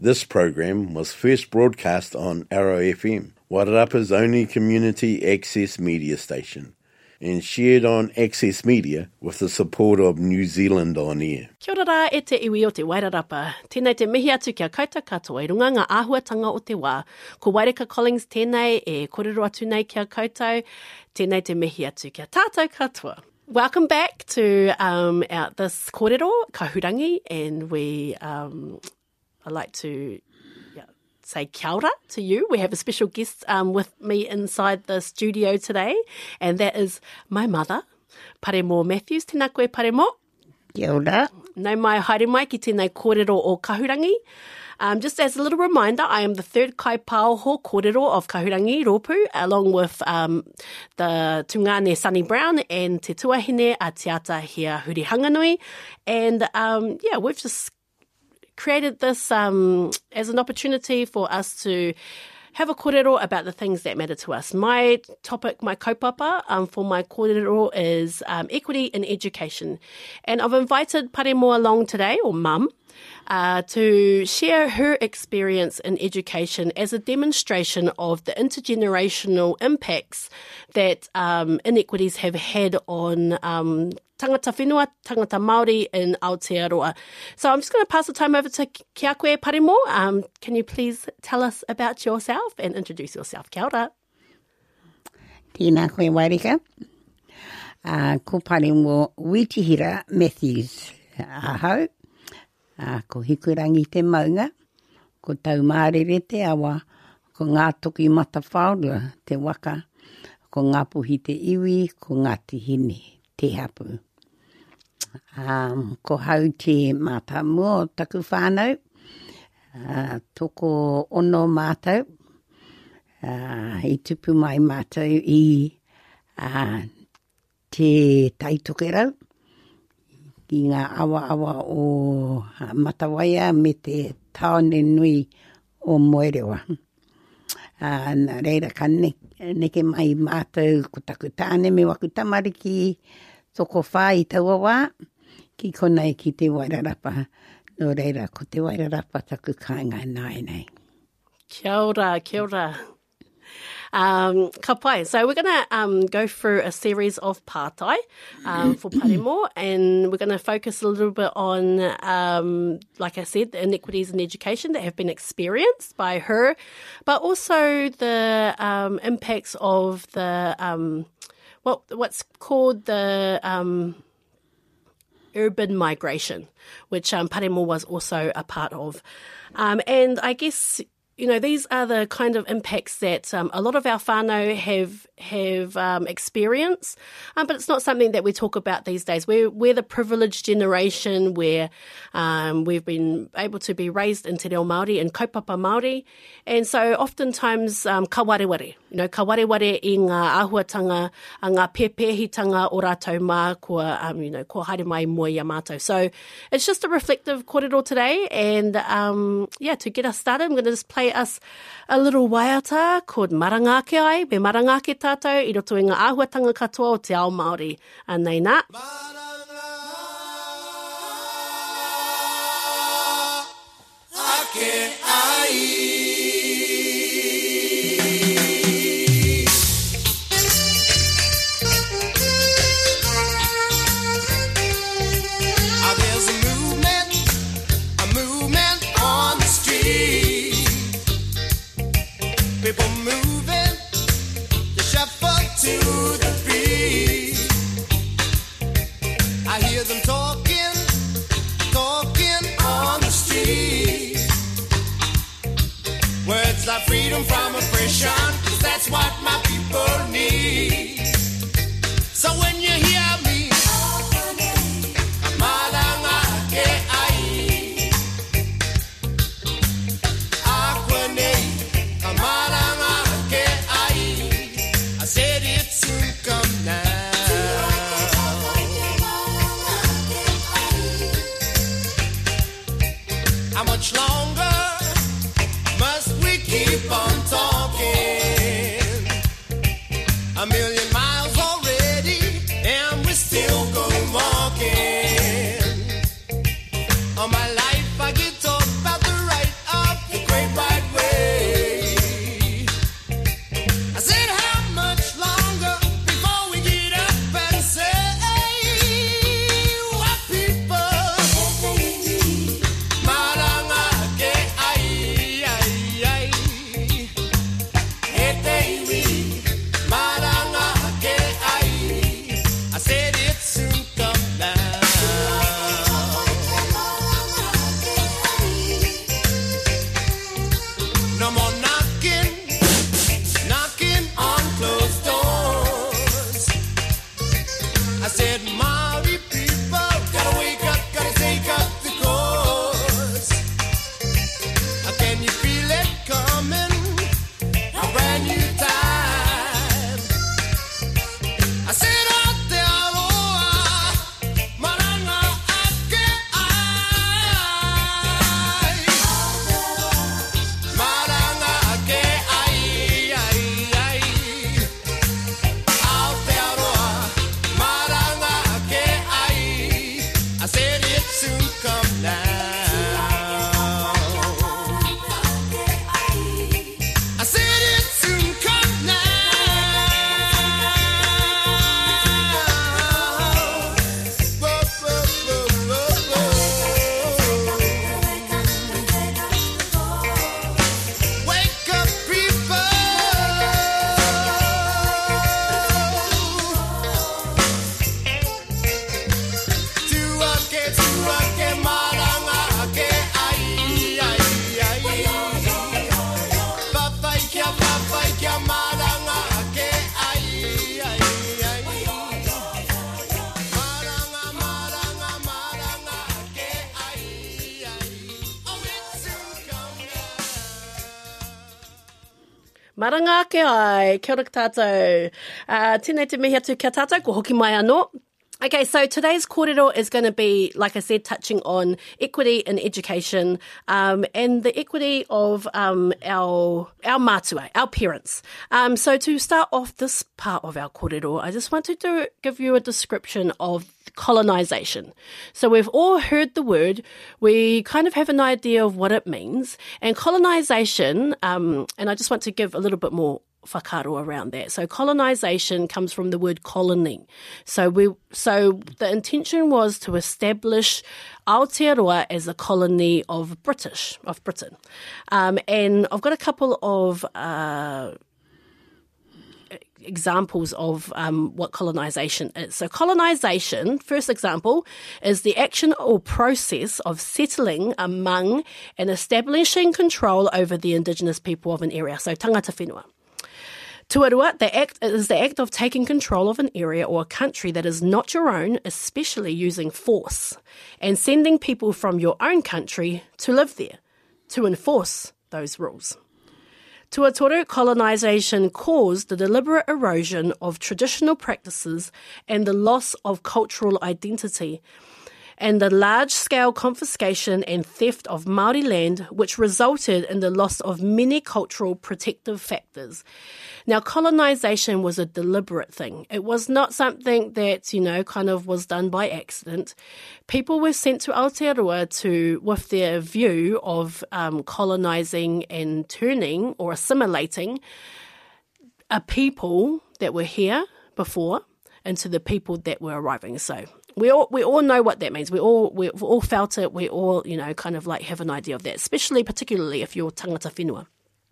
This program was first broadcast on Arrow FM, Wairarapa's only community access media station, and shared on Access Media with the support of New Zealand On Air. Kia ora rā e te iwi o te Wairarapa. Tēnei te mihi atu kia koutou katoa I runga ngā āhuatanga o te wā. Ko Waireka Collins tēnei e kōrero atu nei kia koutou. Tēnei te mihi atu kia tātou katoa. Welcome back to this kōrero, Kahurangi, and I'd like to say kia ora to you. We have a special guest with me inside the studio today, and that is my mother, Paremo Matthews. Tēnā koe, Paremo. Kia ora. Nau mai haere mai ki tēnei kōrero o Kahurangi. Just as a little reminder, I am the third kaipāoho kōrero of Kahurangi, Rōpū, along with the Tungane Sunny Brown and Te Tuahine a Te Atahia Huri Hanganui. And we've just created this as an opportunity for us to have a kōrero about the things that matter to us. My topic, my kaupapa for my kōrero is equity in education. And I've invited Paremo along today, or Mum, to share her experience in education as a demonstration of the intergenerational impacts that inequities have had on tangata whenua, tangata Māori in Aotearoa. So I'm just going to pass the time over to kia koe, Paremo. Can you please tell us about yourself and introduce yourself? Kia ora. Tēnā koe Waireka. Ko Paremo Witihira Matthews ahau. Ko hikurangi te maunga. Ko tau mārere te awa. Ko ngā toki mata whaurua te waka. Ko ngā puhi te iwi. Ko ngā tihine te hapu. Ko hau te mātā mua o taku whānau, toko ono mātau, I tupu mai mātau I te taitokerau, ki ngā awa o Matawaia me te taone nui o Moerewa. Nā reira ka neke mai mātau ko taku tāne me waku tamariki, toko whā I taua wā, ki konei ki te Wairarapa, no reira ko te Wairarapa taku kāinga nai nei. Kia ora, kia ora. Ka pai. So we're going to go through a series of pātai for Paremo, and we're going to focus a little bit on, like I said, the inequities in education that have been experienced by her, but also the impacts of the what's called the urban migration, which Paremo was also a part of. And I guess, these are the kind of impacts that a lot of our whānau have experienced, but it's not something that we talk about these days. We're the privileged generation where we've been able to be raised in te reo Māori and kaupapa Māori, and so oftentimes ka wareware, ka wareware I ngā āhuatanga, ngā pēpēhitanga o rātou mā ko haere mai mua I a mātou. So it's just a reflective kōrero today, and to get us started, I'm going to just play us a little waiata called Marangake ai, me Marangake tātou I roto I ngā āhuatanga katoa o te ao Māori. Nei nā. Marangake ai. There's a movement on the street. People moving, they shuffle to the beat. I hear them talking on the street. Words like freedom from oppression, 'cause that's what my people need. So when you hear me, Marangake ai, Akwane, Marangake ai, I said it soon come now. How much longer must we keep on talking? A million miles already right way. I said, how much longer before we get up and say, what people? Maranga ke ai, ai, ai. Etewi, maranga ke ai. I said it soon come down. No more knocking, knocking on closed doors. I said, Maori people, gotta wake up, gotta take up the course. Can you feel it coming? A brand new time. I said, Aotearoa, maranga ake ai. Maranga ake ai, ai, ai. Aotearoa, maranga ake ai. I said it soon come down. I said it soon come down. Whoa, whoa, whoa, whoa, whoa. Wake up, people. Tuake, maranga ake ai, ai, ai. Papaikia, maranga ake ai, ai, ai. Maranga ake ai, ai. Oh, it's soon come down. Maranga ke ai, kia ora tātou. Tēnei te mihi atu kia tātou, ko hoki mai anō. Okay, so today's kōrero is going to be, like I said, touching on equity in education and the equity of our mātua, our parents. So to start off this part of our kōrero, I just wanted to give you a description of colonisation. So we've all heard the word, we kind of have an idea of what it means, and colonisation, and I just want to give a little bit more whakaro around that. So colonisation comes from the word colony. So the intention was to establish Aotearoa as a colony of Britain. And I've got a couple of examples of what colonisation is. So colonisation, first example, is the action or process of settling among and establishing control over the indigenous people of an area. So tangata whenua. Tuarua, the act is the act of taking control of an area or a country that is not your own, especially using force, and sending people from your own country to live there, to enforce those rules. Tuatoru, colonisation caused the deliberate erosion of traditional practices and the loss of cultural identity, and the large-scale confiscation and theft of Māori land, which resulted in the loss of many cultural protective factors. Now, colonisation was a deliberate thing. It was not something that, kind of was done by accident. People were sent to Aotearoa with their view of colonising and turning or assimilating a people that were here before into the people that were arriving. So we all know what that means. We've all felt it. We all, kind of like have an idea of that, particularly if you're tangata whenua.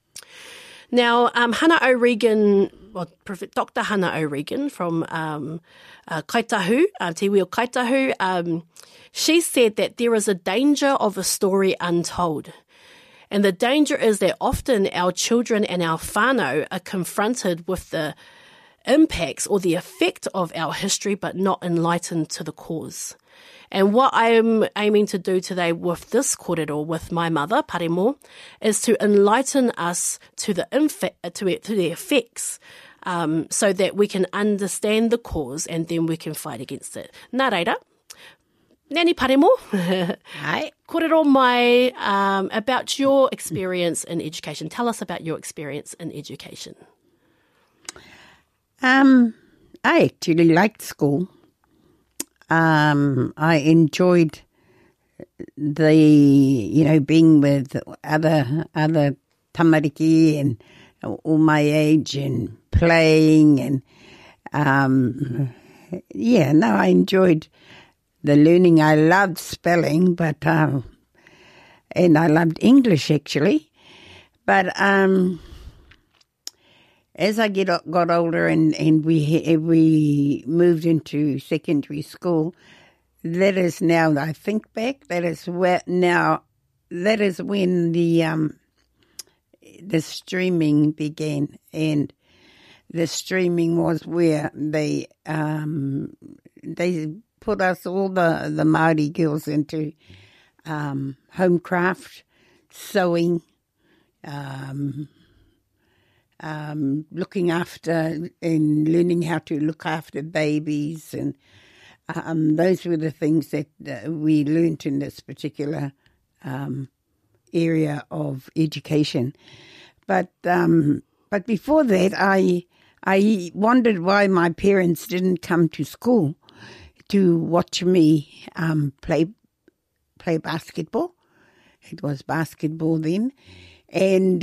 Now, Hannah O'Regan, Dr. Hannah O'Regan from Kaitahu, Te Wio Kaitahu, she said that there is a danger of a story untold. And the danger is that often our children and our whānau are confronted with the impacts or the effect of our history, but not enlightened to the cause. And what I'm aiming to do today with this kōrero, with my mother, Paremo, is to enlighten us to the effects, so that we can understand the cause and then we can fight against it. Nā reira, Nani Paremo, Ai. kōrero mai about your experience in education. Tell us about your experience in education. I actually liked school. I enjoyed being with other tamariki and all my age and playing and, I enjoyed the learning. I loved spelling, but, and I loved English actually. But, as I got older and we moved into secondary school, that is now, I think back, that is when the streaming began, and the streaming was where they put us, all the Māori girls, into homecraft, sewing, looking after and learning how to look after babies, and those were the things that we learnt in this particular area of education. But before that, I wondered why my parents didn't come to school to watch me play basketball. It was basketball then, and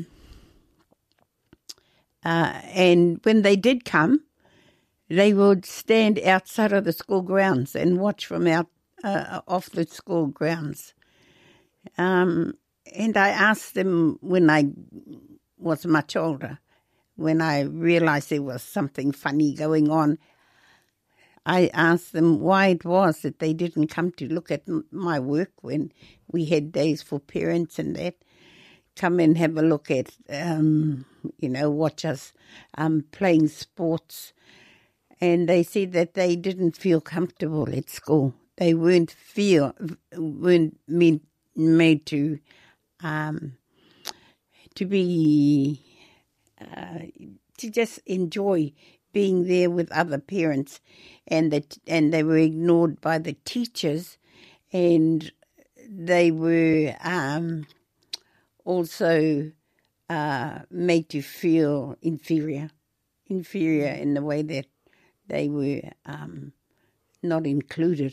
when they did come, they would stand outside of the school grounds and watch from out off the school grounds. And I asked them when I was much older, when I realised there was something funny going on, I asked them why it was that they didn't come to look at my work when we had days for parents and that. Come and have a look at, watch us playing sports. And they said that they didn't feel comfortable at school. They weren't made to be to just enjoy being there with other parents, and they were ignored by the teachers, and they were also made to feel inferior in the way that they were not included.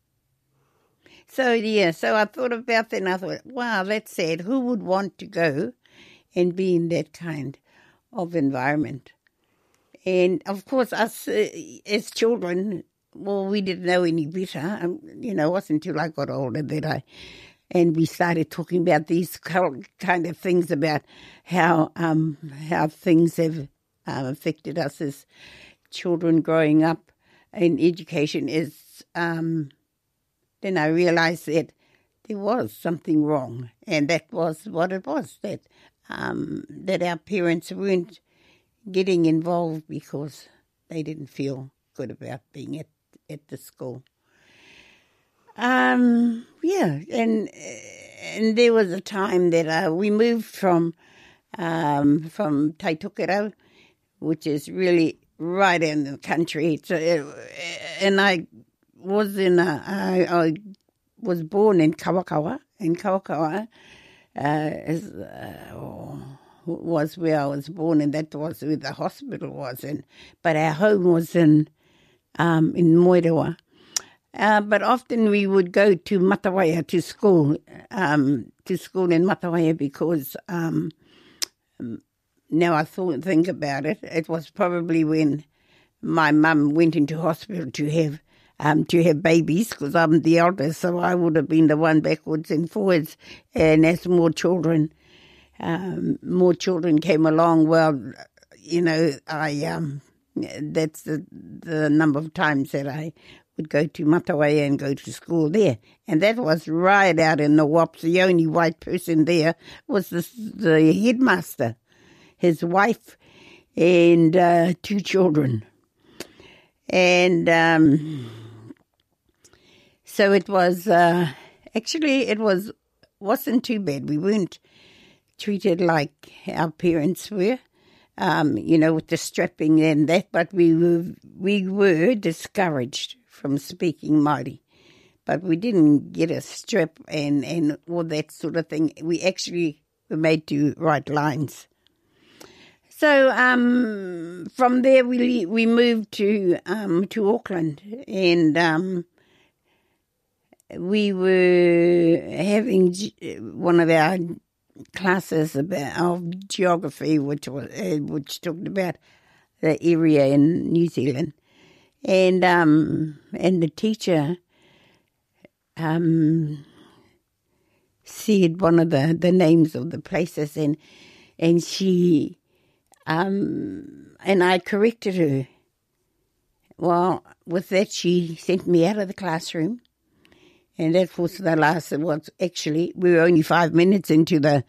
So I thought about that, and I thought, wow, that's sad. Who would want to go and be in that kind of environment? And, of course, us as children, well, we didn't know any better. It wasn't until I got older that and we started talking about these kind of things, about how things have affected us as children growing up in education. Then I realised that there was something wrong, and that was what it was, that our parents weren't getting involved because they didn't feel good about being at the school. And there was a time that we moved from Taitokerau, which is really right in the country. And I was I was born in Kawakawa. And Kawakawa was where I was born, and that was where the hospital was. But our home was in Moerewa. But often we would go to Matawai to school in Matawai, because now I think about it, it was probably when my mum went into hospital to have babies, because I'm the eldest, so I would have been the one backwards and forwards. And as more children came along, well, that's the number of times that I would go to Matawai and go to school there. And that was right out in the Wops. The only white person there was the headmaster, his wife, and 2 children. And so it was, wasn't too bad. We weren't treated like our parents were, with the strapping and that, but we were discouraged from speaking Māori. But we didn't get a strap and all that sort of thing. We actually were made to write lines. So from there we moved to Auckland, and we were having one of our classes of geography, which talked about the area in New Zealand, and the teacher said one of the names of the places, and she and I corrected her. Well, with that, she sent me out of the classroom, and that was the last. It was actually, we were only 5 minutes into the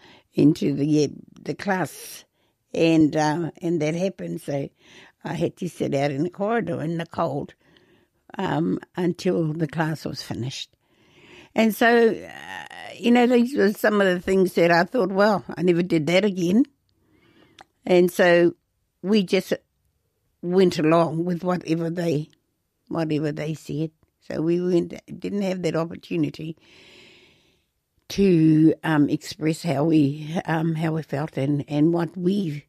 class, and that happened. So I had to sit out in the corridor in the cold until the class was finished. And so, these were some of the things that I thought, well, I never did that again. And so we just went along with whatever they said. So we didn't have that opportunity to express how we felt and what we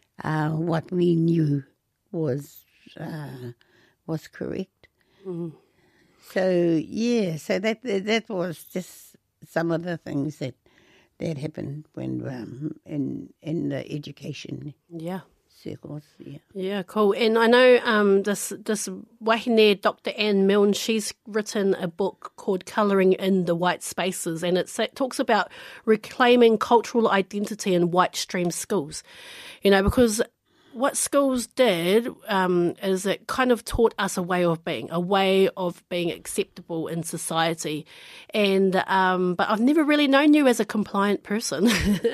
knew was correct. Mm. So so that was just some of the things that happened when in the education circles. Yeah, cool. And I know this wahine, Dr. Anne Milne, she's written a book called Colouring in the White Spaces, and it talks about reclaiming cultural identity in white stream schools. Because what schools did is it kind of taught us a way of being acceptable in society. And but I've never really known you as a compliant person.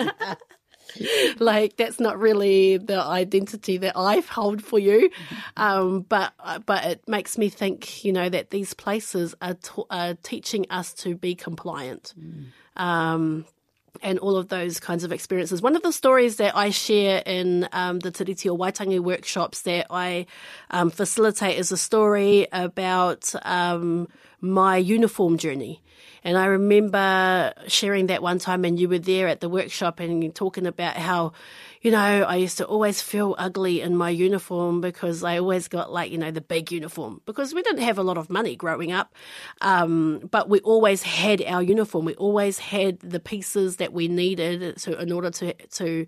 Like, that's not really the identity that I hold for you. But it makes me think, that these places are teaching us to be compliant. And all of those kinds of experiences. One of the stories that I share in the Te Reti o Waitangi workshops that I facilitate is a story about my uniform journey. And I remember sharing that one time, and you were there at the workshop and talking about how, I used to always feel ugly in my uniform because I always got the big uniform, because we didn't have a lot of money growing up. But we always had our uniform. We always had the pieces that we needed in order to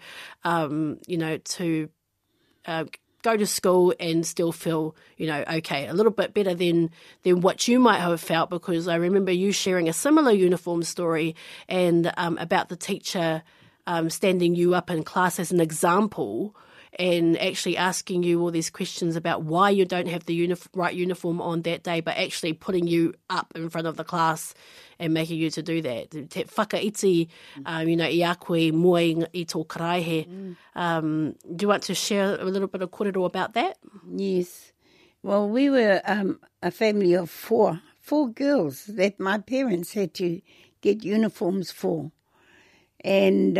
go to school and still feel, okay, a little bit better than what you might have felt, because I remember you sharing a similar uniform story and about the teacher standing you up in class as an example and actually asking you all these questions about why you don't have the right uniform on that day, but actually putting you up in front of the class and making you to do that. Te whakaiti, I koe moe I tō karaihe. Do you want to share a little bit of kōrero about that? Yes. Well, we were a family of four girls that my parents had to get uniforms for. And,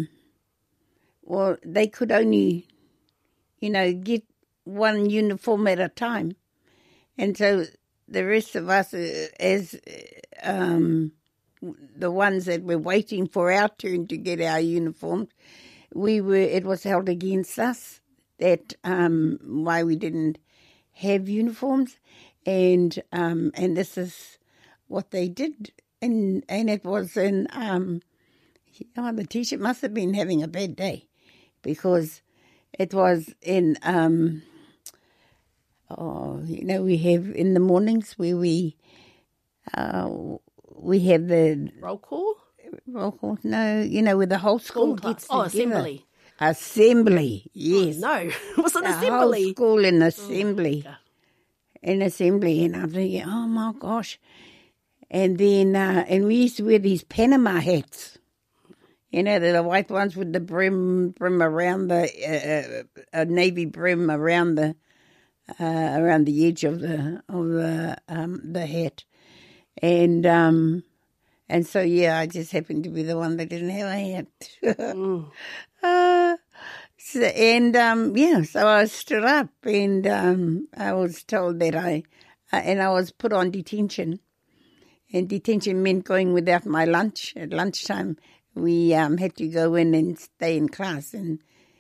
they could only, get one uniform at a time. And so the rest of us, as the ones that were waiting for our turn to get our uniforms, it was held against us that why we didn't have uniforms, and this is what they did, and it was in the teacher must have been having a bad day, because it was in we have in the mornings where we have the roll call. No, where the whole school gets together. Assembly. Assembly, yes. Oh, no, it was an the assembly. Whole school in assembly. In assembly, and I'm thinking, oh my gosh. And then, and we used to wear these Panama hats. The white ones with the brim around the navy brim around the edge of the hat, and so I just happened to be the one that didn't have a hat. So I stood up, and I was told that I was put on detention, and detention meant going without my lunch. At lunchtime, we had to go in and stay in class and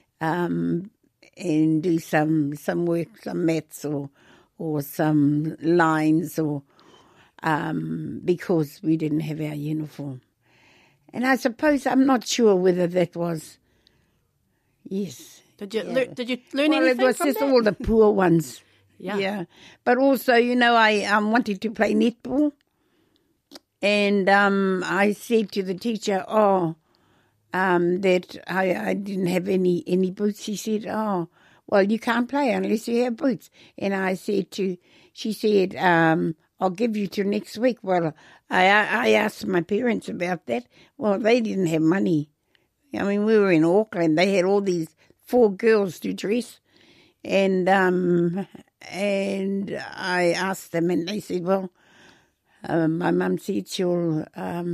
do some work, some maths or some lines or because we didn't have our uniform. And I suppose, I'm not sure whether that was, yes. Did you learn anything Well, it was from just that? all the poor ones. Yeah. But also, I wanted to play netball. And I said to the teacher, that I didn't have any boots. She said, well, you can't play unless you have boots. And she said, I'll give you till next week. Well, I asked my parents about that. Well, they didn't have money. I mean, we were in Auckland. They had all these 4 girls to dress. And I asked them, and they said, well, my mum said she'll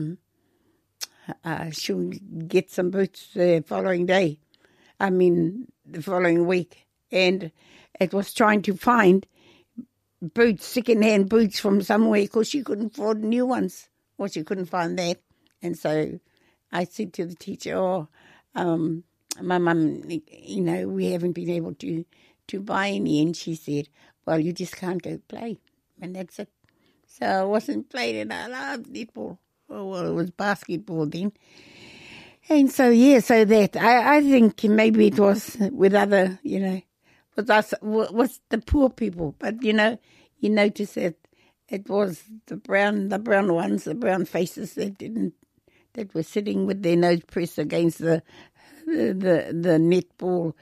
get some boots the following day. The following week. And it was trying to find boots, second-hand boots from somewhere, because she couldn't afford new ones. Or she couldn't find that. And so I said to the teacher, my mum, we haven't been able to buy any. And she said, well, you just can't go play. And that's it. So I wasn't playing, and I loved netball. Oh, well, it was basketball then. And so, so that, I think maybe it was with other, with us, was the poor people. But, you notice that it was the brown ones, the brown faces that were sitting with their nose pressed against the netball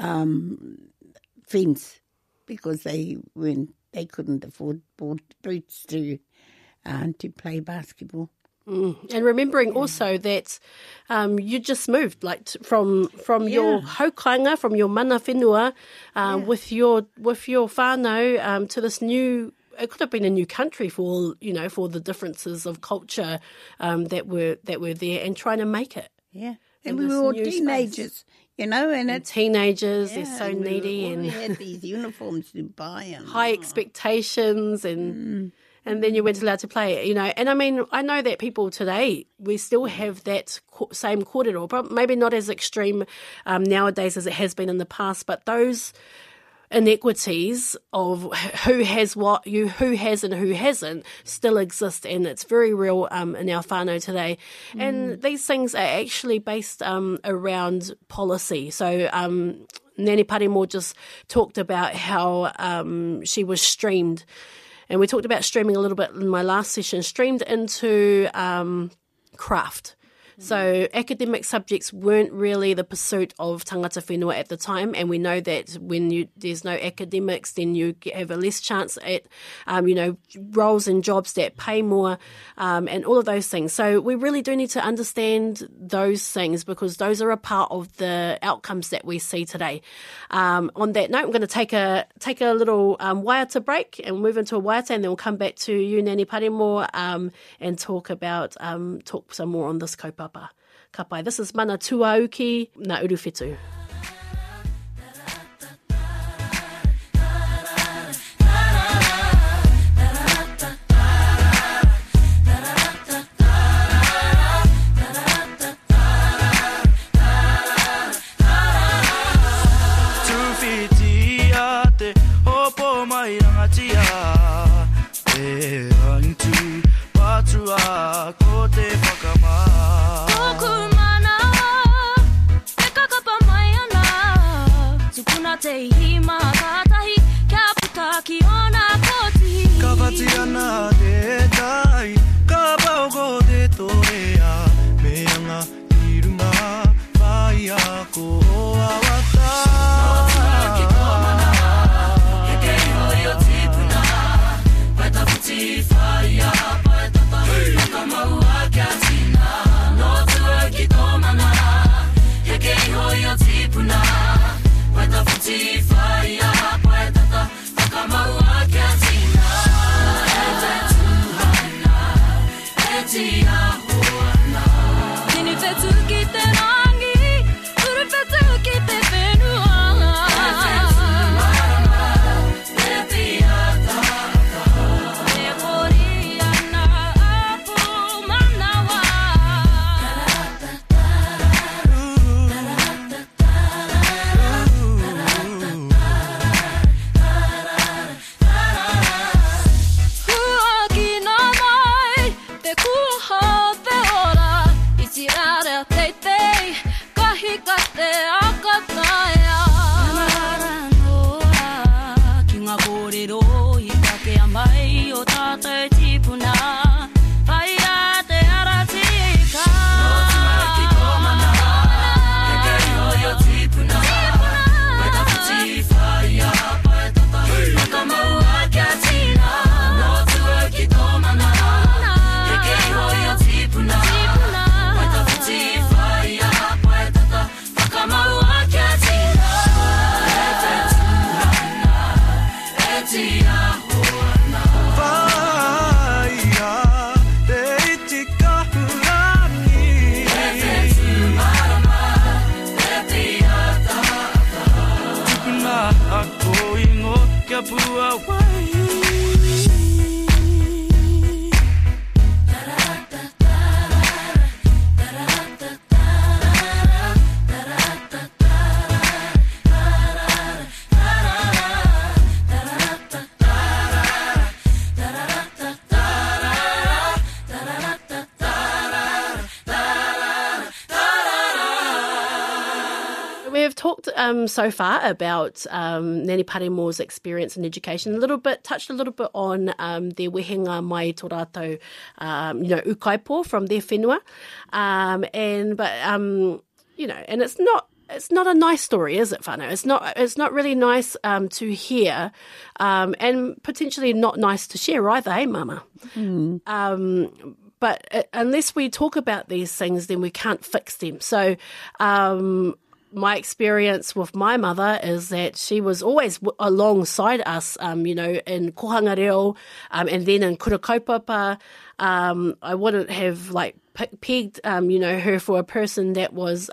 fence, because they couldn't afford boots to play basketball. And remembering also that you just moved, from your haukainga, from your mana whenua, with your whānau to this new. It could have been a new country for the differences of culture that were there, and trying to make it. Yeah, and we were all teenagers, space. And teenagers, they're so needy, and we had these uniforms to buy, and high expectations, and then you weren't allowed to play it, And I know that people today, we still have that same kōrero, but maybe not as extreme nowadays as it has been in the past, but those inequities of who has what, who has and who hasn't, still exist, and it's very real in our whānau today. And these things are actually based around policy. So Nani Parimo just talked about how she was streamed. And we talked about streaming a little bit in my last session, streamed into craft. So academic subjects weren't really the pursuit of tangata whenua at the time, and we know that when there's no academics, then you have a less chance at, roles and jobs that pay more, and all of those things. So we really do need to understand those things, because those are a part of the outcomes that we see today. On that note, I'm going to take a little waiata break and move into a waiata, and then we'll come back to you, Nani Parimo, and talk some more on this kaupapa. Ka pai. This is Mana Tuauki na Uruwhetu. Fire. we've talked so far about Nani Paremo's experience in education, touched a little bit on their wehenga mai tō rātou, ukaipo from their whenua. And it's not a nice story, is it, whānau? It's not really nice to hear, and potentially not nice to share either, eh, Mama? But unless we talk about these things, then we can't fix them. So my experience with my mother is that she was always alongside us, in kohanga reo, and then in kura kaupapa. I wouldn't have pegged, her for a person that was,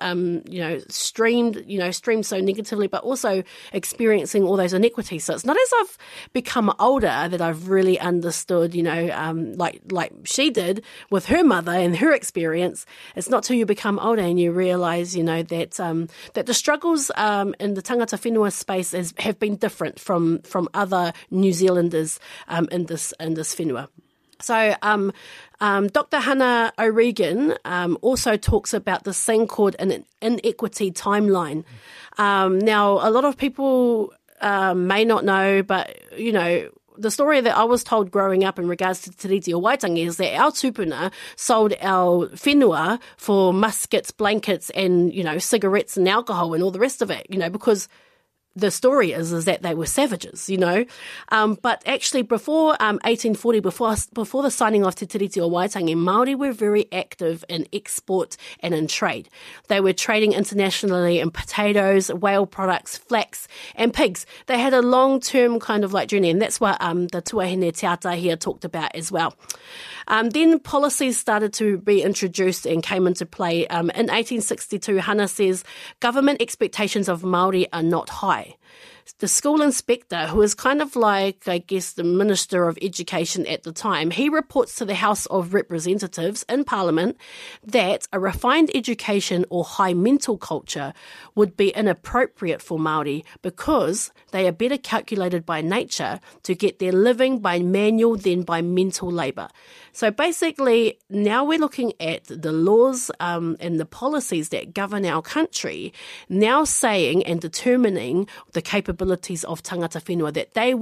streamed so negatively, but also experiencing all those inequities. So it's not as I've become older that I've really understood, like she did with her mother and her experience. It's not till you become older and you realise, that the struggles in the tangata whenua space have been different from other New Zealanders in this whenua. So Dr. Hannah O'Regan also talks about this thing called an inequity timeline. Now, a lot of people may not know, but, the story that I was told growing up in regards to Te Reti o Waitangi is that our tupuna sold our whenua for muskets, blankets and, cigarettes and alcohol and all the rest of it, because the story is that they were savages, but actually before 1840, before the signing of Te Tiriti o Waitangi, Māori were very active in export and in trade. They were trading internationally in potatoes, whale products, flax and pigs. They had a long-term kind of journey, and that's what the Tuahine Te Atahia talked about as well. Then policies started to be introduced and came into play. In 1862, Hannah says, government expectations of Māori are not high. The school inspector, who is kind of the Minister of Education at the time, he reports to the House of Representatives in Parliament that a refined education or high mental culture would be inappropriate for Māori because they are better calculated by nature to get their living by manual than by mental labour. So basically, now we're looking at the laws and the policies that govern our country, now saying and determining the capabilities of tangata whenua, that they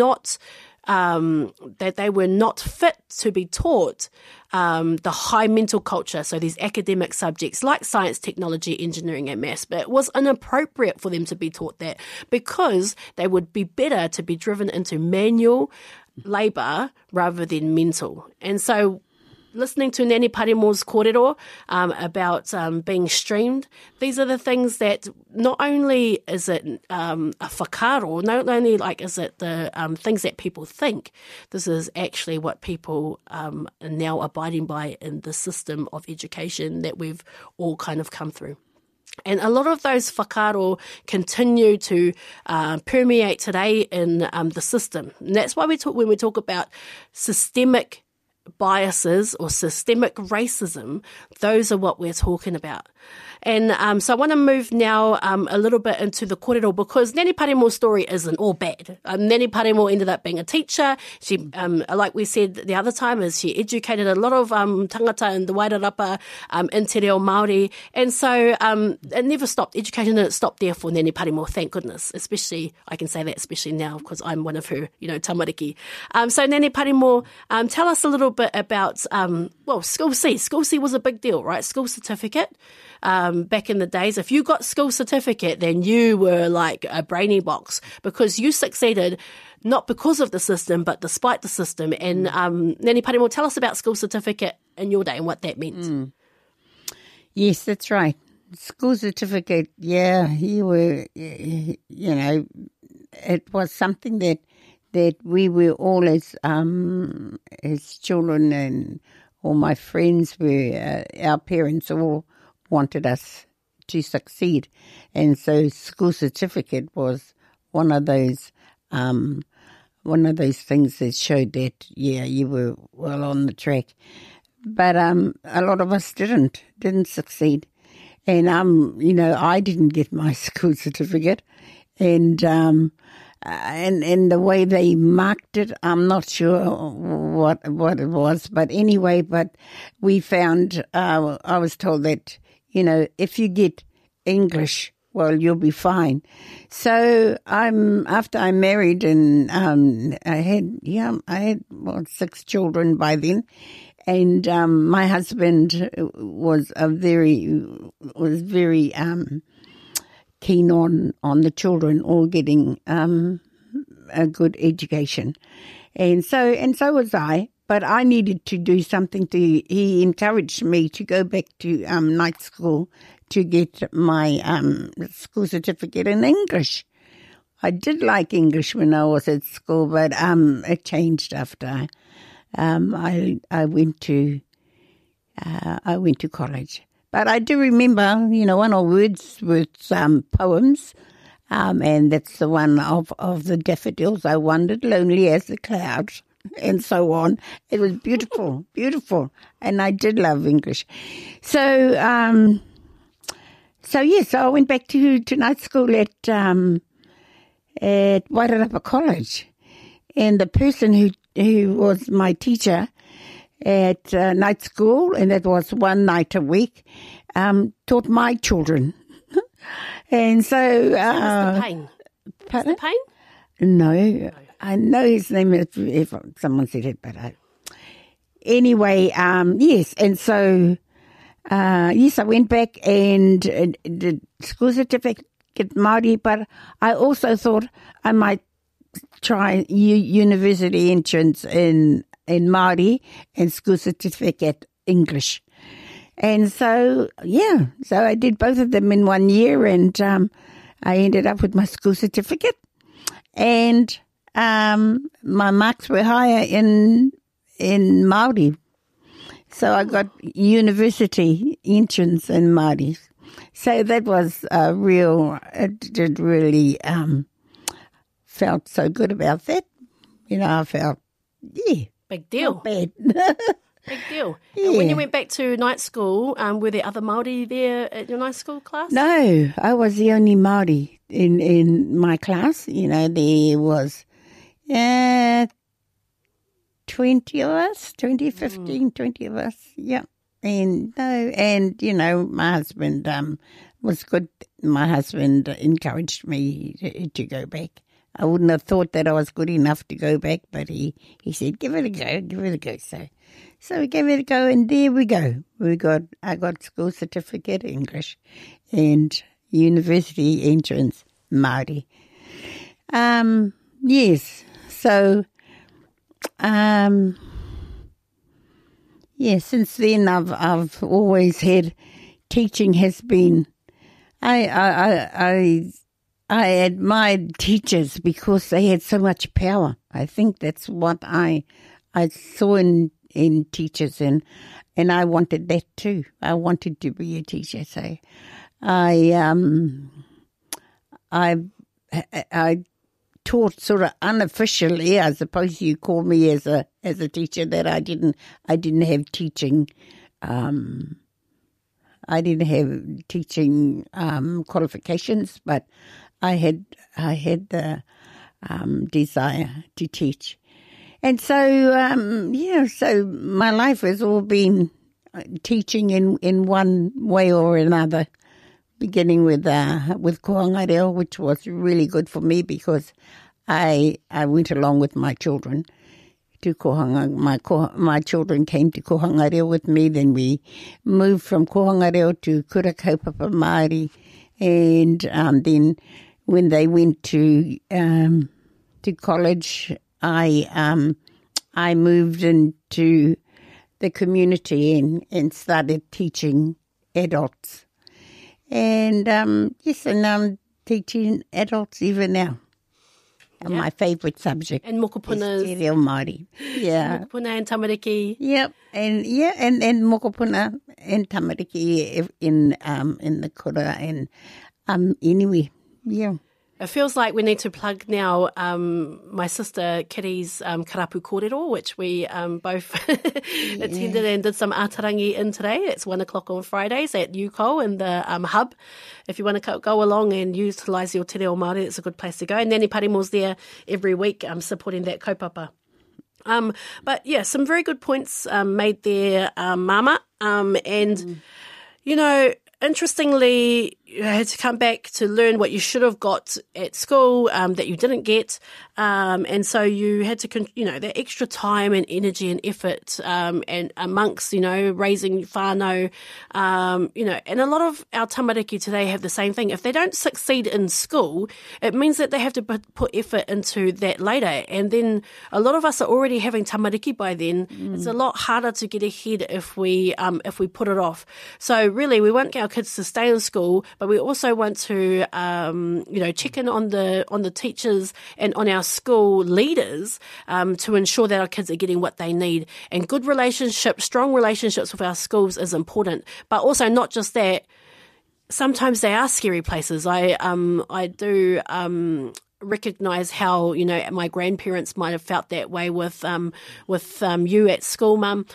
were not fit to be taught the high mental culture, so these academic subjects like science, technology, engineering and maths, but it was inappropriate for them to be taught that because they would be better to be driven into manual labour rather than mental. And so listening to Nani Paremo's kōrero about being streamed, these are the things that not only is it a whakaaro, not only is it the things that people think, this is actually what people are now abiding by in the system of education that we've all kind of come through. And a lot of those whakaaro continue to permeate today in the system. And that's why when we talk about systemic biases or systemic racism, those are what we're talking about. And so I want to move now a little bit into the kōrero, because Nani Paremo's story isn't all bad. Nani Paremo ended up being a teacher. She, like we said the other time, is she educated a lot of tangata in the Wairarapa in Te Reo Māori. And so it never stopped. Education didn't stop there for Nani Paremo, thank goodness. Especially, I can say that especially now because I'm one of her, tamariki. So Nani Paremo, tell us a little bit about, School C. School C was a big deal, right? School certificate. Back in the days, if you got school certificate, then you were like a brainy box because you succeeded not because of the system, but despite the system. And Nani Paremo, tell us about school certificate in your day and what that meant. Yes, that's right. School certificate, you were, it was something that we were all as children and all my friends were, our parents all wanted us to succeed, and so school certificate was one of those things that showed that you were well on the track. But a lot of us didn't succeed, and I didn't get my school certificate, and the way they marked it, I'm not sure what it was, but anyway, we found I was told that if you get English well, you'll be fine. So after I married and I had 6 children by then, and my husband was very keen on the children all getting a good education, and so was I. But I needed to do something. He encouraged me to go back to night school to get my school certificate in English. I did like English when I was at school, but it changed after I went to college. But I do remember, one of Wordsworth's poems, and that's the one of the daffodils. I wandered lonely as the clouds, and so on. It was beautiful, beautiful, and I did love English. So yes, I went back to night school at Wairarapa College, and the person who was my teacher at night school, and that was one night a week, taught my children. And so... Mr. Payne. Pardon? Mr. Payne? No, I know his name if someone said it, but anyway, yes, and so... yes, I went back and did school certificate Māori, but I also thought I might try university entrance in Māori and school certificate English. And so, so I did both of them in 1 year, and I ended up with my school certificate, and my marks were higher in Māori. So I got university entrance in Māori. So that was it did really felt so good about that. I felt, Big deal. not bad. Big deal. Yeah. And when you went back to night school, were there other Māori there at your night school class? No, I was the only Māori in my class. There was 20 of us, 20 of us, yeah. And my husband was good. My husband encouraged me to go back. I wouldn't have thought that I was good enough to go back, but he said, give it a go. So we gave it a go, and there we go. I got school certificate English and university entrance Māori. Yes, so... since then I've always had teaching has been. I admired teachers because they had so much power. I think that's what I saw in teachers, and I wanted that too. I wanted to be a teacher, so I taught sort of unofficially. I suppose you call me as a teacher that I didn't have teaching. I didn't have teaching qualifications, but I had the desire to teach, and so so my life has all been teaching in one way or another. Beginning with Kohanga Reo, which was really good for me because I went along with my children to Kohanga. My children came to Kohanga Reo with me. Then we moved from Kohanga Reo to Kura Kaupapa Māori, and then when they went to college, I moved into the community and started teaching adults. And yes, and I'm teaching adults even now. And my favourite subject And mokopuna is Te Reo Māori. Yeah. Mokopuna and tamariki. Yep. And mokopuna and tamariki in the kura and anyway, yeah. It feels like we need to plug now my sister Kitty's Karapu Kōrero, which we both attended and did some ātarangi in today. It's 1:00 on Fridays at UCO in the hub. If you want to go along and utilise your Te Reo Māori, it's a good place to go. And Nani Parimo's there every week supporting that kaupapa. But yeah, some very good points made there, Mama. Interestingly, you had to come back to learn what you should have got at school that you didn't get. And so you had to, that extra time and energy and effort and amongst, raising whānau, and a lot of our tamariki today have the same thing. If they don't succeed in school, it means that they have to put effort into that later. And then a lot of us are already having tamariki by then. It's a lot harder to get ahead if we put it off. So really, we want our kids to stay in school, but we also want to, check in on the teachers and on our school leaders to ensure that our kids are getting what they need. And good relationships, strong relationships with our schools is important. But also not just that. Sometimes they are scary places. I do recognise how my grandparents might have felt that way with you at school, Mum.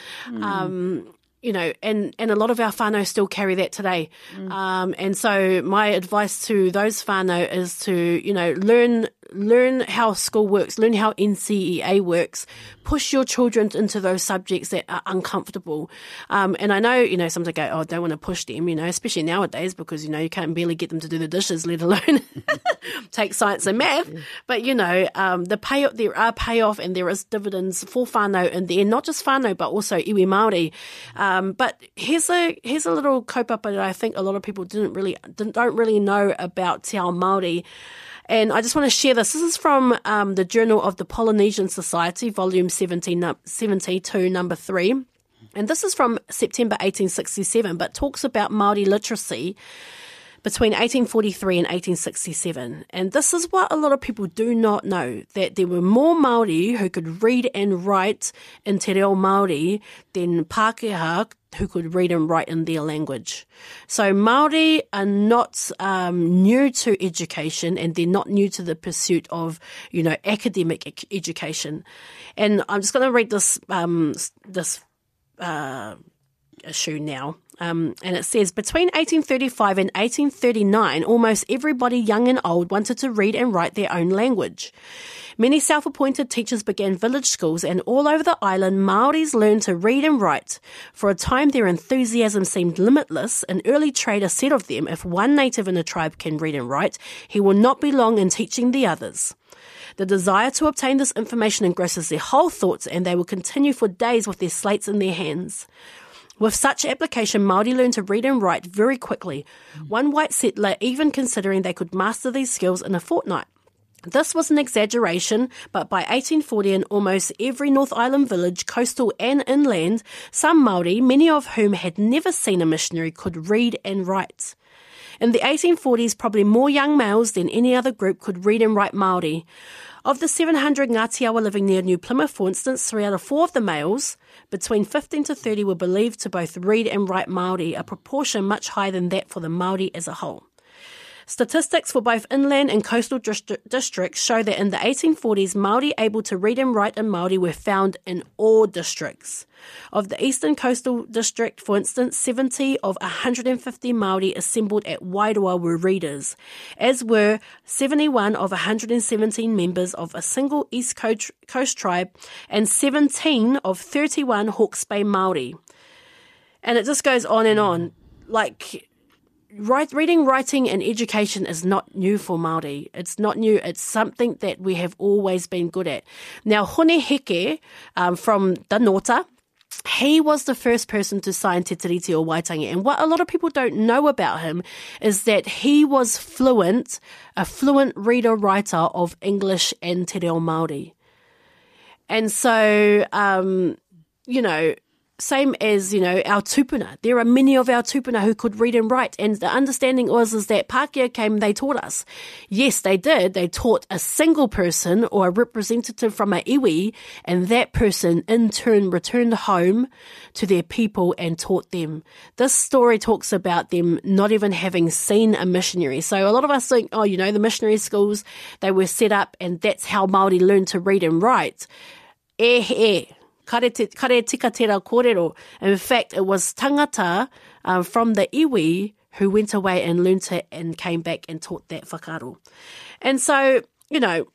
And a lot of our whānau still carry that today. And so my advice to those whānau is to, learn how school works, learn how NCEA works, push your children into those subjects that are uncomfortable. And I know, some go, I don't want to push them, especially nowadays because, you can't barely get them to do the dishes, let alone take science and math. But, there are payoff and there is dividends for whānau in there, not just whānau, but also iwi Māori. But here's a little kaupapa that I think a lot of people don't really know about Te Ao Māori. And I just want to share this. This is from the Journal of the Polynesian Society, volume 72, number 3. And this is from September 1867, but talks about Māori literacy between 1843 and 1867. And this is what a lot of people do not know, that there were more Māori who could read and write in Te Reo Māori than Pākehā who could read and write in their language. So Māori are not new to education, and they're not new to the pursuit of, academic education. And I'm just going to read this issue now. And it says, between 1835 and 1839, almost everybody young and old wanted to read and write their own language. Many self-appointed teachers began village schools, and all over the island, Māoris learned to read and write. For a time, their enthusiasm seemed limitless. An early trader said of them, if one native in a tribe can read and write, he will not be long in teaching the others. The desire to obtain this information engrosses their whole thoughts, and they will continue for days with their slates in their hands. With such application, Māori learned to read and write very quickly, one white settler even considering they could master these skills in a fortnight. This was an exaggeration, but by 1840 in almost every North Island village, coastal and inland, some Māori, many of whom had never seen a missionary, could read and write. In the 1840s, probably more young males than any other group could read and write Māori. Of the 700 Ngāti Awa living near New Plymouth, for instance, 3 out of 4 of the males, between 15 to 30, were believed to both read and write Māori, a proportion much higher than that for the Māori as a whole. Statistics for both inland and coastal districts show that in the 1840s, Māori able to read and write in Māori were found in all districts. Of the eastern coastal district, for instance, 70 of 150 Māori assembled at Wairoa were readers, as were 71 of 117 members of a single East Coast tribe and 17 of 31 Hawke's Bay Māori. And it just goes on and on. Reading, writing and education is not new for Māori. It's not new. It's something that we have always been good at. Now, Hone Heke from Danota, he was the first person to sign Te Tiriti o Waitangi. And what a lot of people don't know about him is that he was a fluent reader-writer of English and Te Reo Māori. And so, same as, our tupuna. There are many of our tupuna who could read and write. And the understanding is that Pākehā came and they taught us. Yes, they did. They taught a single person or a representative from a iwi, and that person in turn returned home to their people and taught them. This story talks about them not even having seen a missionary. So a lot of us think, the missionary schools, they were set up and that's how Māori learned to read and write. Kare tika tera kōrero. In fact, it was tangata from the iwi who went away and learnt it and came back and taught that whakaaro. And so,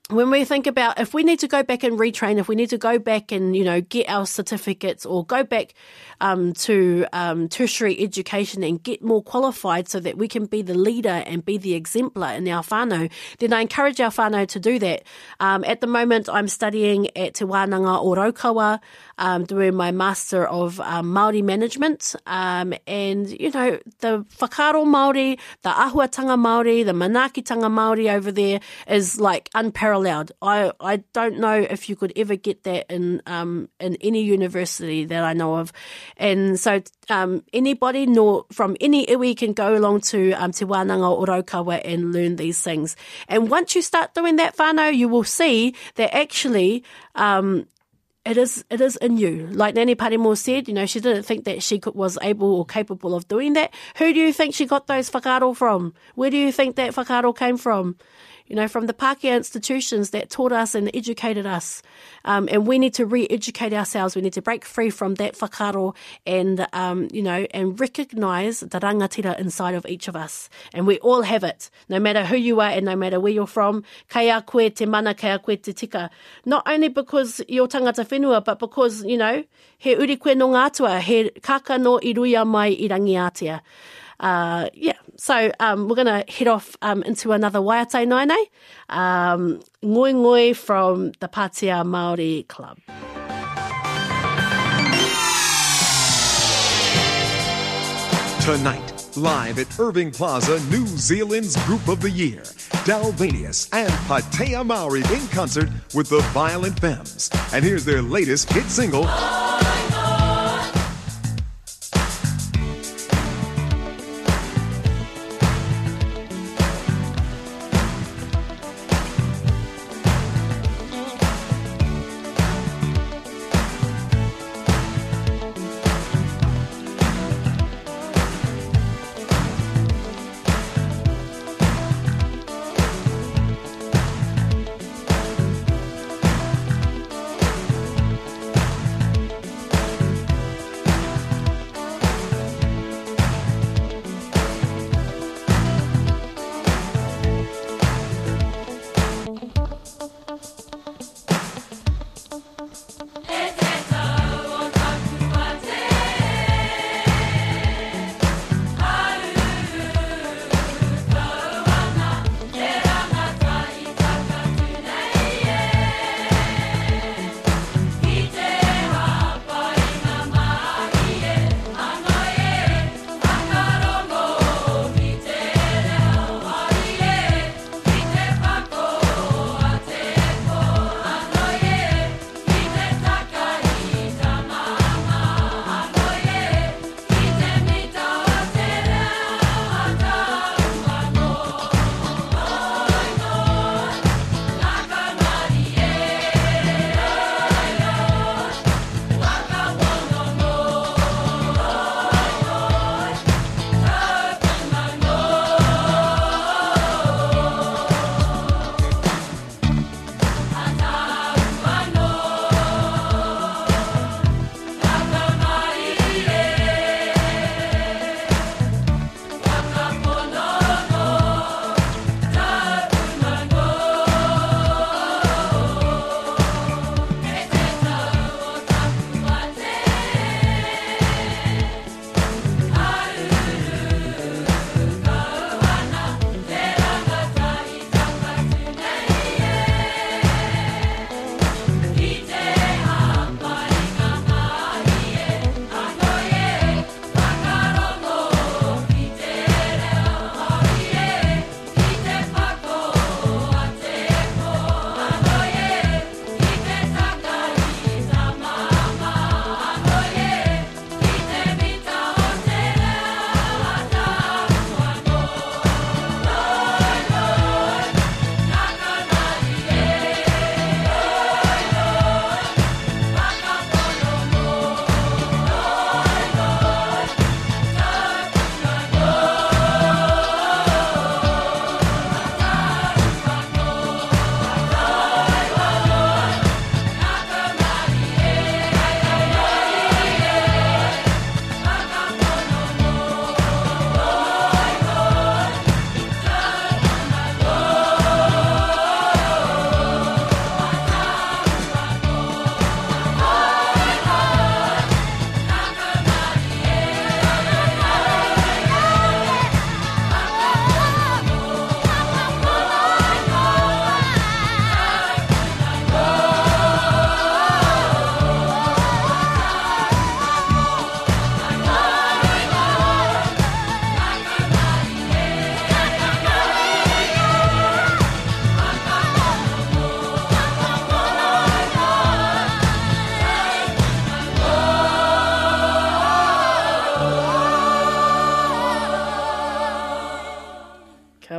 when we think about if we need to go back and retrain, if we need to go back and, get our certificates or go back to tertiary education and get more qualified so that we can be the leader and be the exemplar in our whānau, then I encourage our whānau to do that. At the moment, I'm studying at Te Wānanga o Raukawa, doing my Master of Māori Management. And, the whakaaro Māori, the ahuatanga Māori, the manaakitanga Māori over there is like unparalleled. I don't know if you could ever get that in any university that I know of. And so anybody from any iwi can go along to Te Wānanga o Raukawa and learn these things. And once you start doing that whānau, you will see that actually it is in you. Like Nani Parimo said, she didn't think that she was able or capable of doing that. Who do you think she got those whakaaro from? Where do you think that whakaaro came from? From the Pākehā institutions that taught us and educated us. And we need to re-educate ourselves. We need to break free from that whakaaro and, and recognise the rangatira inside of each of us. And we all have it, no matter who you are and no matter where you're from. Kei a koe te mana, kei a koe te tika. Not only because you're tangata whenua, but because, he uri koe no ngātua, he kaka no i ruia mai I rangiatia. So we're going to head off into another Waiate Nainei, Ngoi Ngoi from the Pātea Māori Club. Tonight, live at Irving Plaza, New Zealand's Group of the Year, Dalvanius and Pātea Māori in concert with the Violent Femmes. And here's their latest hit single,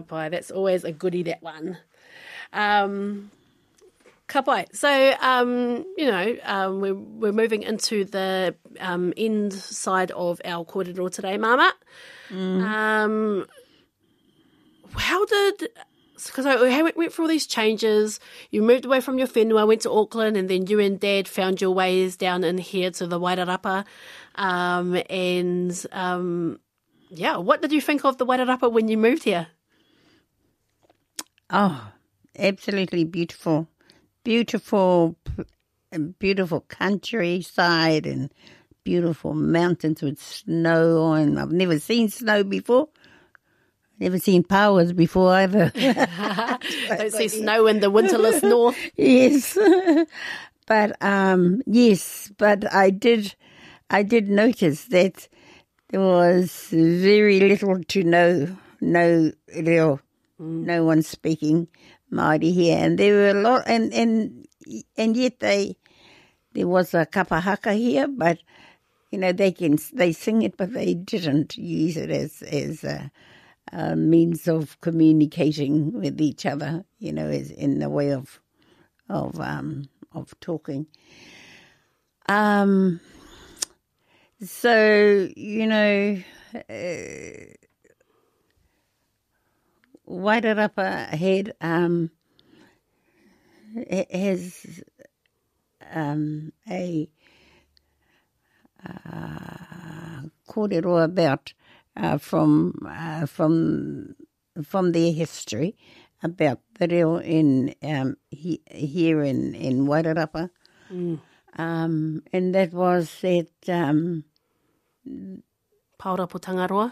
pai. That's always a goodie, that one. Ka pai. So, we're moving into the end side of our kōrero today, Mama. How did... Because I went through all these changes. You moved away from your whenua, went to Auckland, and then you and Dad found your ways down in here to the Wairarapa. What did you think of the Wairarapa when you moved here? Oh, absolutely beautiful. Beautiful countryside and beautiful mountains with snow on. I've never seen snow before. Never seen powers before either. Don't see snow in the winterless north. Yes. But I did notice that there was very little to no reo, no one speaking Māori here, and there were a lot, and yet there was a kapahaka here, but they sing it, but they didn't use it as a means of communicating with each other, as in the way of talking. Wairarapa has a kōrero about from their history about the reo here in Wairarapa. And that was that Paurapo Tangaroa?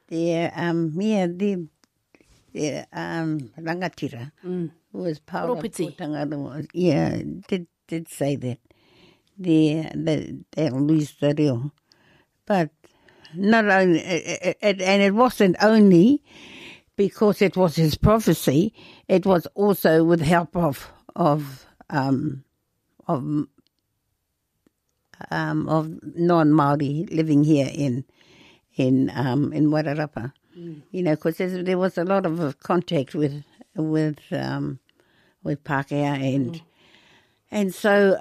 The rangatira was Ropiti. Paurapo Tangaroa. Yeah, did say that. They'll lose the reo. But not only, and it wasn't only because it was his prophecy, it was also with help of non-Māori living here in Wairarapa. Because there was a lot of contact with Pākehā and so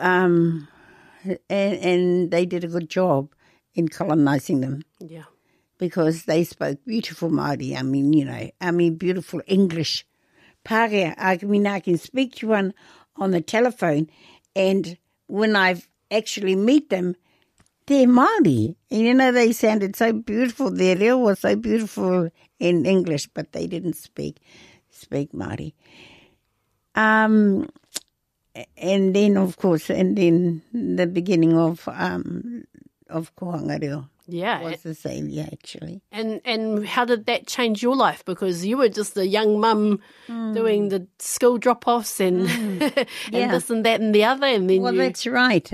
and they did a good job in colonising them. Yeah. Because they spoke beautiful Māori. I mean, beautiful English. Pākehā, I can speak to one on the telephone, and when I actually meet them, they're Māori. And they sounded so beautiful. Their reo was so beautiful in English, but they didn't speak Māori. And then, of course, the beginning of Kohanga Reo was the same, actually. And how did that change your life? Because you were just a young mum doing the school drop-offs and and this and that and the other. And then that's right.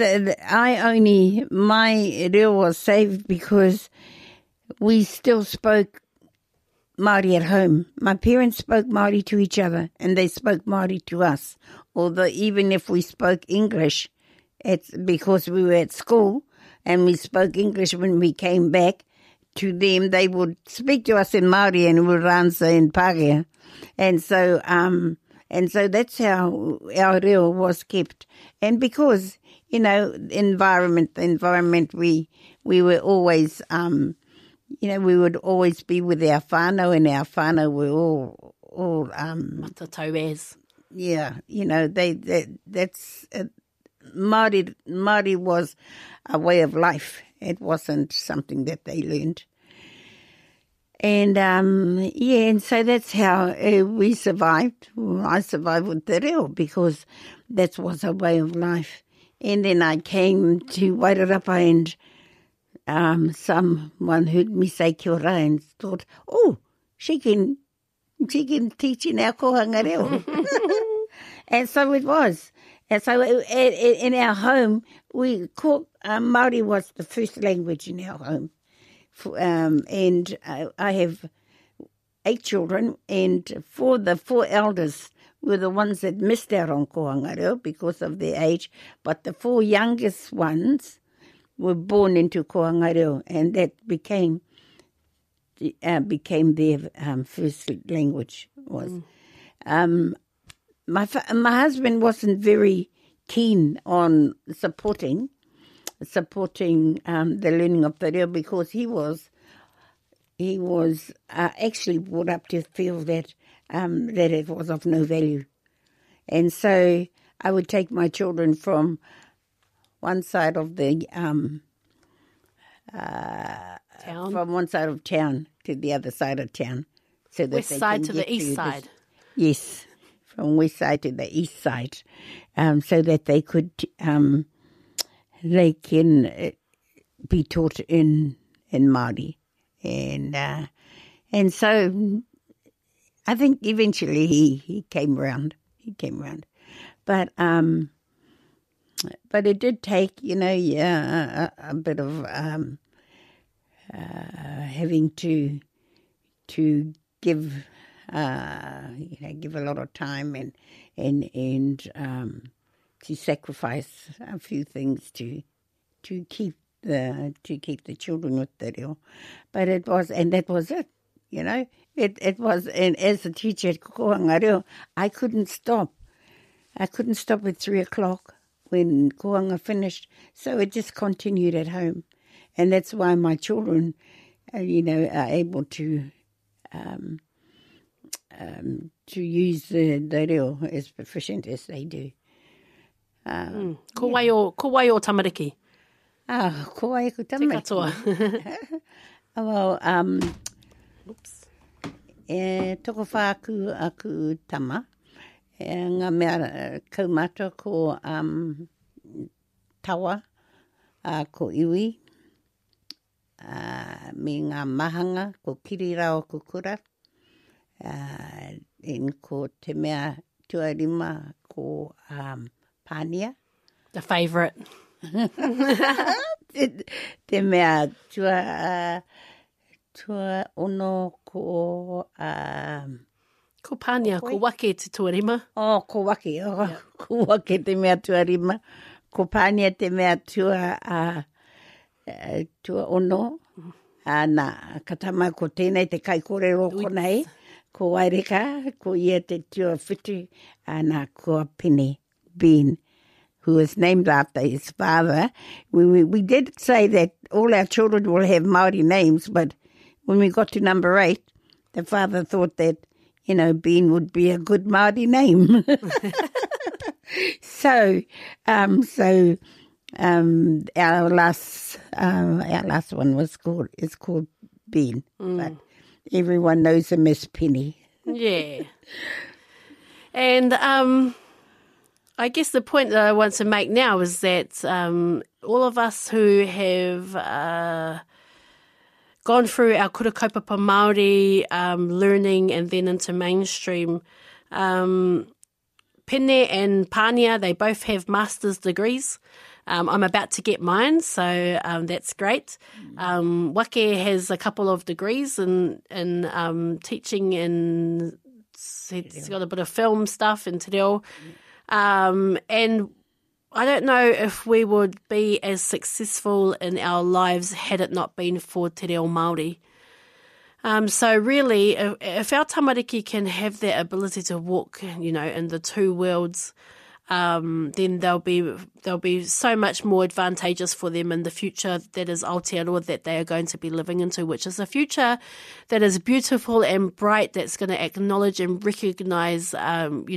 My reo was saved because we still spoke Māori at home. My parents spoke Māori to each other and they spoke Māori to us. Although even if we spoke English, it's because we were at school and we spoke English when we came back to them, they would speak to us in Māori and we would answer in Pākehā. And so that's how our reo was kept. And because, the environment, we were always, we would always be with our whānau, and our whānau were all matataues. Yeah, that's Māori was a way of life. It wasn't something that they learned. And and so that's how we survived. Well, I survived with the reo because that was a way of life. And then I came to Wairarapa and someone heard me say kia ora and thought, oh, she can teach in our kohanga reo. And so it was. And so in our home, Māori was the first language in our home. And I have 8 children, and the 4 elders were the ones that missed out on kohanga reo because of their age, but the 4 youngest ones were born into kohanga reo, and that became became their first language. Was my husband wasn't very keen on supporting the learning of te reo because he was actually brought up to feel that it was of no value, and so I would take my children from one side of the Town. from one side of town to the other side of town, so that West they side can to the get east this- side. Yes, from west side to the east side, so that they could they can be taught in Māori, and so I think eventually he came round. But it did take, a bit of having to give give a lot of time and to sacrifice a few things to keep the children with the reo. But it was, and that was it. It was, and as a teacher at Koanga Reo, I couldn't stop. at 3:00 when Koanga finished. So it just continued at home. And that's why my children, are able to use the reo as proficient as they do. Ko wai o tamariki. Ko ai ku Te tamariki. katoa. Well, Oops. toko whāku aku tama. Ngā mea kaumata ko tawa, ko iwi, me ngā mahanga, ko kirirao ko kura, ko te mea tuarima ko pānia. The favourite. Te mea tua ono ko... Ko pānia, ko wake te tuarima. ko wake. Ko wake te mea tuarima. Ko pānia te mea tua ono. Nā, katama ko tēnei te kaikorero konei. Ko waireka, ko ia te tua whitu. Nā, ko Pene, Bean, who was named after his father. We did say that all our children will have Māori names, but when we got to number 8, the father thought that, Bean would be a good Māori name. So our last one is called Bean, but everyone knows him as Penny. Yeah. And I guess the point that I want to make now is that all of us who have gone through our kura kaupapa Māori learning and then into mainstream, Pene and Pānia, they both have master's degrees. I'm about to get mine, so that's great. Wake has a couple of degrees in teaching, and he's got a bit of film stuff in te reo. And I don't know if we would be as successful in our lives had it not been for te reo Māori. So really, if our tamariki can have that ability to walk, in the two worlds, then they'll be so much more advantageous for them in the future that is Aotearoa that they are going to be living into, which is a future that is beautiful and bright, that's going to acknowledge and recognise, te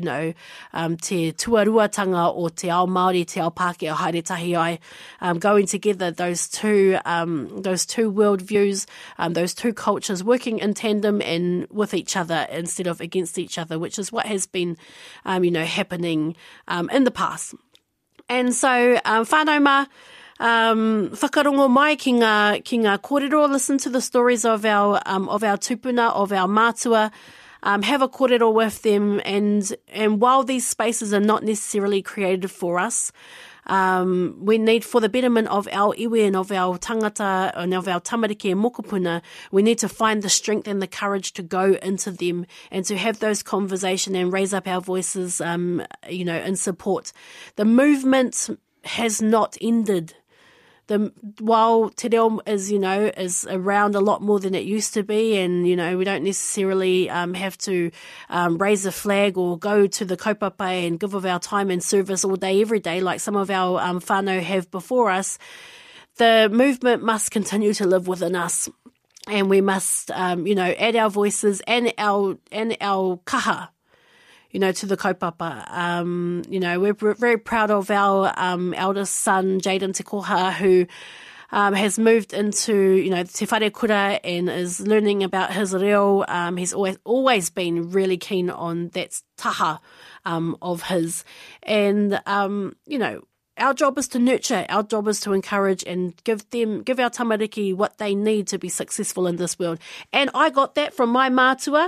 tuaruatanga o te ao Māori, te ao Pākehā haere tahi ai, going together, those two world views, those two cultures working in tandem and with each other instead of against each other, which is what has been, happening in the past. And so, whānau mā, whakarongo mai ki ngā kōrero, listen to the stories of our tupuna, of our mātua, have a kōrero with them, and while these spaces are not necessarily created for us, we need, for the betterment of our iwi and of our tangata and of our tamariki and mokopuna, we need to find the strength and the courage to go into them and to have those conversations and raise up our voices, in support. The movement has not ended. while te reo is around a lot more than it used to be, and, we don't necessarily have to raise a flag or go to the kaupapa and give of our time and service all day, every day, like some of our whānau have before us, the movement must continue to live within us. And we must, add our voices and our kaha, to the kaupapa. We're very proud of our eldest son, Jaden Te Koha, who has moved into, te whare kura and is learning about his reo. He's always been really keen on that taha of his. And, our job is to nurture, our job is to encourage and give our tamariki what they need to be successful in this world. And I got that from my mātua.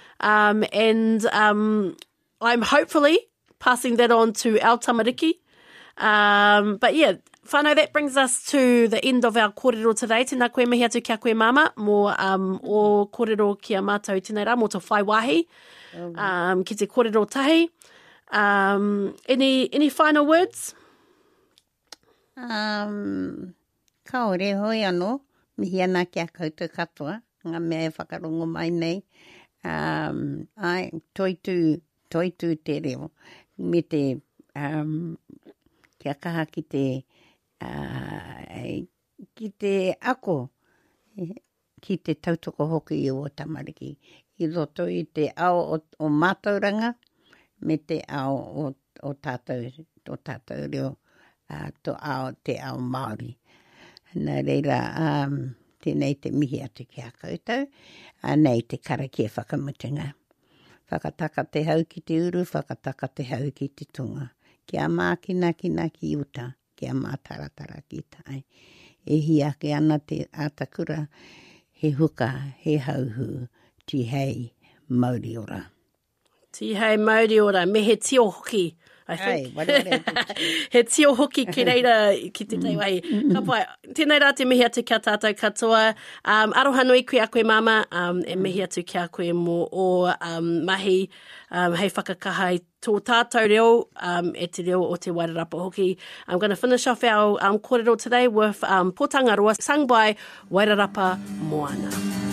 I'm hopefully passing that on to our tamariki. But yeah, whānau, that brings us to the end of our kōrero today. Tēnā koe mihi atu kia koe mama, mō o kōrero kia mātou tēnei rā, mō te whai wahi, ki te kōrero tahi. Any final words? Kaore hoi anō, mihi ana kia koutou katoa, ngā mea e whakarongo mai nei. Toitu te reo, me te kia kaha ki te ako, ki te tautoko hoki i o tamariki. I roto i te ao o mātauranga, me te ao o tātou reo, te ao Māori. Nā reira, tēnei te mihi atu ki a koutou, nei te kara ki e whakamutinga. Whakataka te hau ki te uru, whakataka te hau ki te tunga. Kia mākina ki uta, kia mātaratara ki tai. E hi ake ana te ātakura, he huka, he hauhu, ti hei Māori ora. Ti hei Māori ora, me he tio hoki. I think. He tio hoki ki reira ki te teiwai. Ka pai, tēnei rā te mihi atu kia tātou katoa. Aroha nui koe a koe mama, e mihi atu kia koe mō o mahi, hei whakakaha i tō tātou reo, e te reo o te Wairarapa hoki. I'm going to finish off our kōrero today with Pōtanga Roa, sung by Wairarapa Moana.